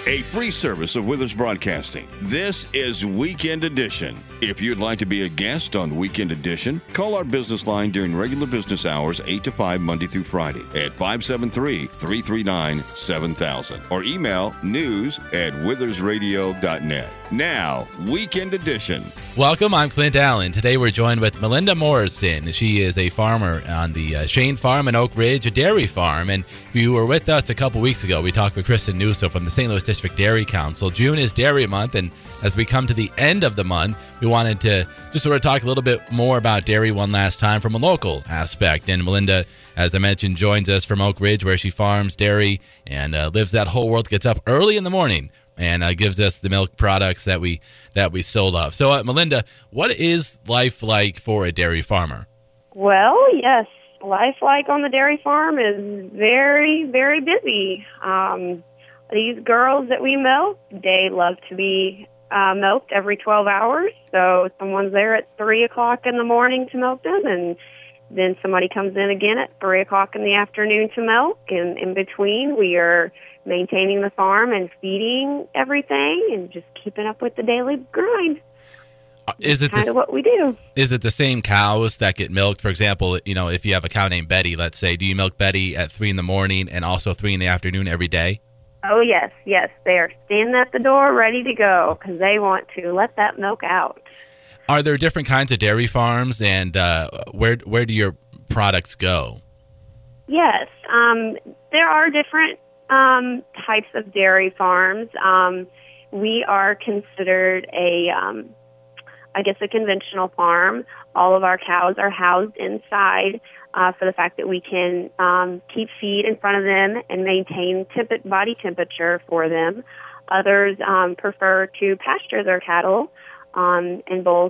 a free service of Withers Broadcasting. This is Weekend Edition. If you'd like to be a guest on Weekend Edition, call our business line during regular business hours 8 to 5 Monday through Friday at 573-339-7000 or email news@withersradio.net. Now, Weekend Edition. Welcome, I'm Clint Allen. Today we're joined with Melinda Morrison. She is a farmer on the Shane Farm in Oak Ridge, a dairy farm. And if you were with us a couple weeks ago, we talked with Kristen Newso from the St. Louis District Dairy Council. June is Dairy Month, and as we come to the end of the month, we wanted to just sort of talk a little bit more about dairy one last time from a local aspect. And Melinda, as I mentioned, joins us from Oak Ridge, where she farms dairy and lives that whole world, gets up early in the morning and gives us the milk products that we so love. So, Melinda, what is life like for a dairy farmer? Well, yes, life like on the dairy farm is very, very busy. These girls that we milk, they love to be milked every 12 hours. So someone's there at 3 o'clock in the morning to milk them, and then somebody comes in again at 3 o'clock in the afternoon to milk. And in between, we are maintaining the farm and feeding everything and just keeping up with the daily grind. Is it kind of what we do? Is it the same cows that get milked? For example, you know, if you have a cow named Betty, let's say, do you milk Betty at 3 in the morning and also 3 in the afternoon every day? Oh, yes. They are standing at the door ready to go because they want to let that milk out. Are there different kinds of dairy farms, and where do your products go? Yes. There are different types of dairy farms. We are considered a conventional farm. All of our cows are housed inside for the fact that we can keep feed in front of them and maintain body temperature for them. Others prefer to pasture their cattle, and both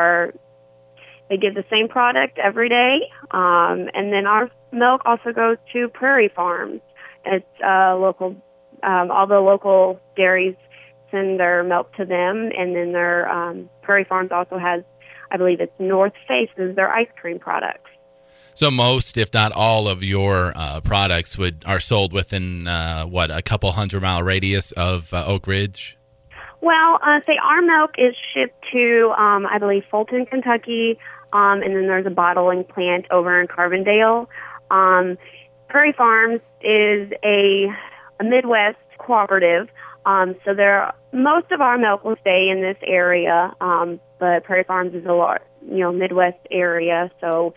they give the same product every day. And then our milk also goes to prairie farms. It's local. All the local dairies send their milk to them, and then their prairie farms also has, I believe it's North Faces, their ice cream products. So most, if not all, of your products are sold within a couple 100-mile radius of Oak Ridge? Well, say our milk is shipped to, I believe, Fulton, Kentucky, and then there's a bottling plant over in Carbondale. Prairie Farms is a Midwest cooperative, so most of our milk will stay in this area, but Prairie Farms is a Midwest area, so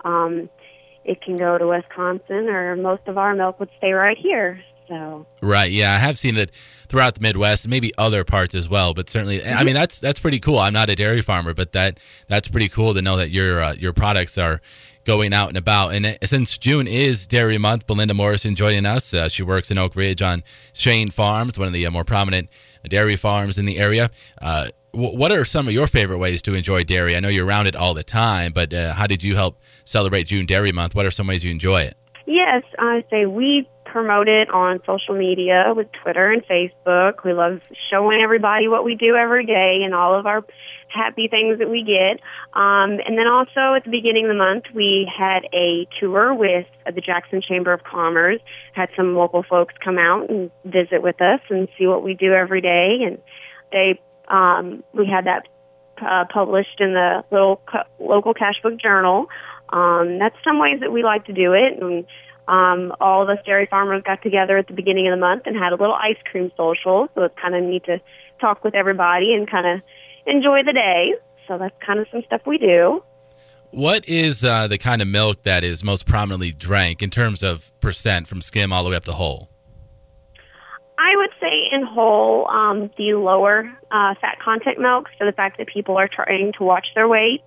it can go to Wisconsin, or most of our milk would stay right here. So. Right, yeah, I have seen it throughout the Midwest, and maybe other parts as well. But certainly, I mean, that's pretty cool. I'm not a dairy farmer, but that's pretty cool to know that your products are going out and about. And since June is Dairy Month, Melinda Morrison joining us. She works in Oak Ridge on Shane Farms, one of the more prominent dairy farms in the area. What are some of your favorite ways to enjoy dairy? I know you're around it all the time, but how did you help celebrate June Dairy Month? What are some ways you enjoy it? Yes, I say we promote it on social media with Twitter and Facebook. We love showing everybody what we do every day and all of our happy things that we get. And then also at the beginning of the month, we had a tour with the Jackson Chamber of Commerce, had some local folks come out and visit with us and see what we do every day. And we had that published in the local Cashbook Journal. That's some ways that we like to do it. And all of us dairy farmers got together at the beginning of the month and had a little ice cream social. So it's kind of neat to talk with everybody and kind of enjoy the day. So that's kind of some stuff we do. What is the kind of milk that is most prominently drank in terms of percent from skim all the way up to whole? I would say in whole, the lower fat content milks, for the fact that people are trying to watch their weight.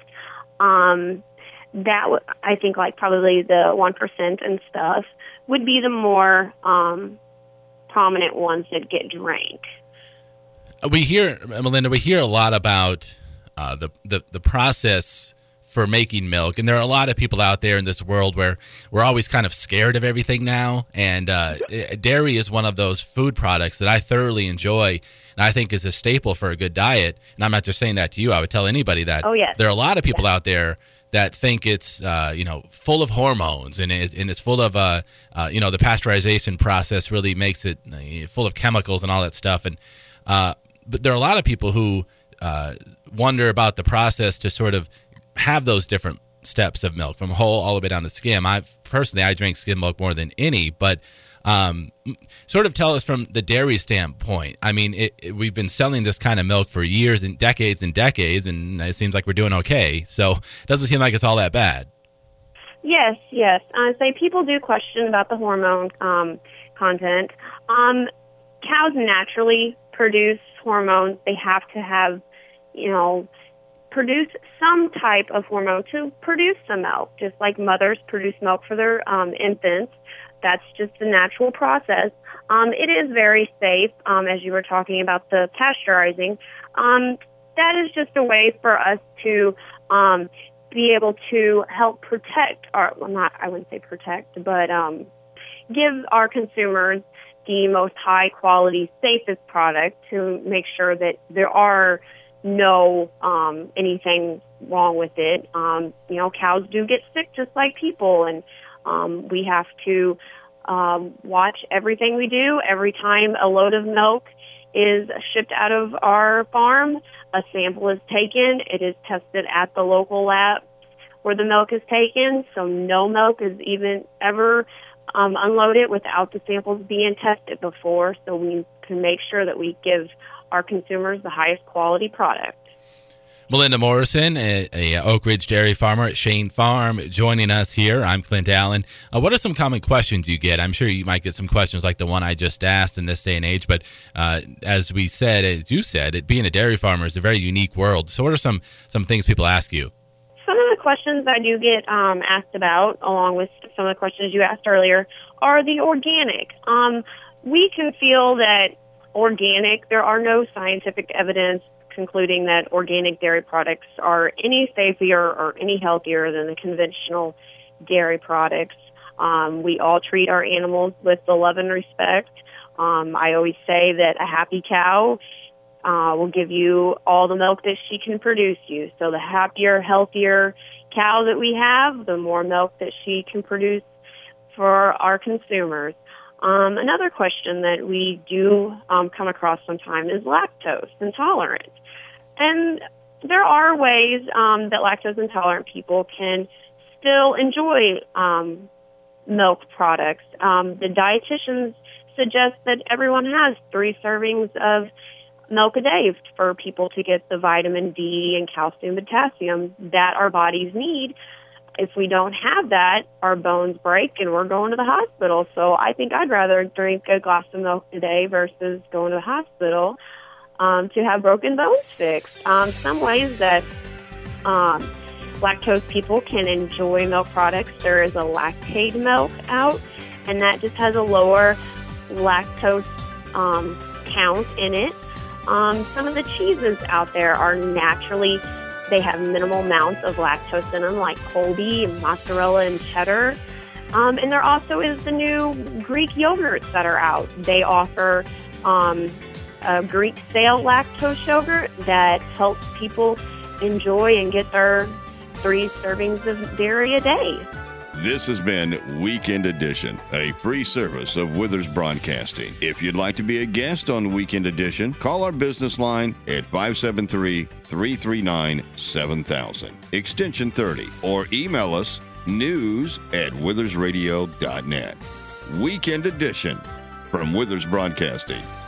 I think like probably the 1% and stuff would be the more prominent ones that get drank. Melinda, we hear a lot about the process for making milk, and there are a lot of people out there in this world where we're always kind of scared of everything now, and dairy is one of those food products that I thoroughly enjoy, and I think is a staple for a good diet. And I'm not just saying that to you. I would tell anybody that. Oh, yes. There are a lot of people out there that think it's full of hormones and it's full of the pasteurization process really makes it full of chemicals and all that stuff. And but there are a lot of people who wonder about the process to sort of have those different steps of milk from whole all the way down to skim. I drink skim milk more than any, but sort of tell us from the dairy standpoint. I mean, we've been selling this kind of milk for years and decades, and it seems like we're doing okay. So it doesn't seem like it's all that bad. Yes. I say people do question about the hormone content. Cows naturally produce hormones. They have to have, produce some type of hormone to produce the milk, just like mothers produce milk for their infants. That's just the natural process. It is very safe, as you were talking about the pasteurizing. That is just a way for us to be able to help protect I wouldn't say protect, but give our consumers the most high quality, safest product to make sure that there are no anything wrong with it. Cows do get sick just like people, and we have to watch everything we do. Every time a load of milk is shipped out of our farm, a sample is taken. It is tested at the local lab where the milk is taken, so no milk is even ever unloaded without the samples being tested before, so we can make sure that we give our consumers the highest quality product. Melinda Morrison, a Oak Ridge dairy farmer at Shane Farm, joining us here. I'm Clint Allen. What are some common questions you get? I'm sure you might get some questions like the one I just asked in this day and age, but as you said, being a dairy farmer is a very unique world. So what are some things people ask you? Some of the questions I do get asked about, along with some of the questions you asked earlier, are the organic. We can feel that organic, there are no scientific evidence concluding that organic dairy products are any safer or any healthier than the conventional dairy products. We all treat our animals with the love and respect. I always say that a happy cow will give you all the milk that she can produce you. So the happier, healthier cow that we have, the more milk that she can produce for our consumers. Another question that we do come across sometimes is lactose intolerant. And there are ways that lactose intolerant people can still enjoy milk products. The dietitians suggest that everyone has 3 servings of milk a day for people to get the vitamin D and calcium, potassium that our bodies need. If we don't have that, our bones break and we're going to the hospital. So I think I'd rather drink a glass of milk a day versus going to the hospital to have broken bones fixed. Some ways that lactose people can enjoy milk products, there is a lactate milk out, and that just has a lower lactose count in it. Some of the cheeses out there are naturally, they have minimal amounts of lactose in them, like Colby and mozzarella and cheddar. And there also is the new Greek yogurts that are out. They offer a Greek style lactose yogurt that helps people enjoy and get their 3 servings of dairy a day. This has been Weekend Edition, a free service of Withers Broadcasting. If you'd like to be a guest on Weekend Edition, call our business line at 573-339-7000, extension 30, or email us news@withersradio.net. Weekend Edition from Withers Broadcasting.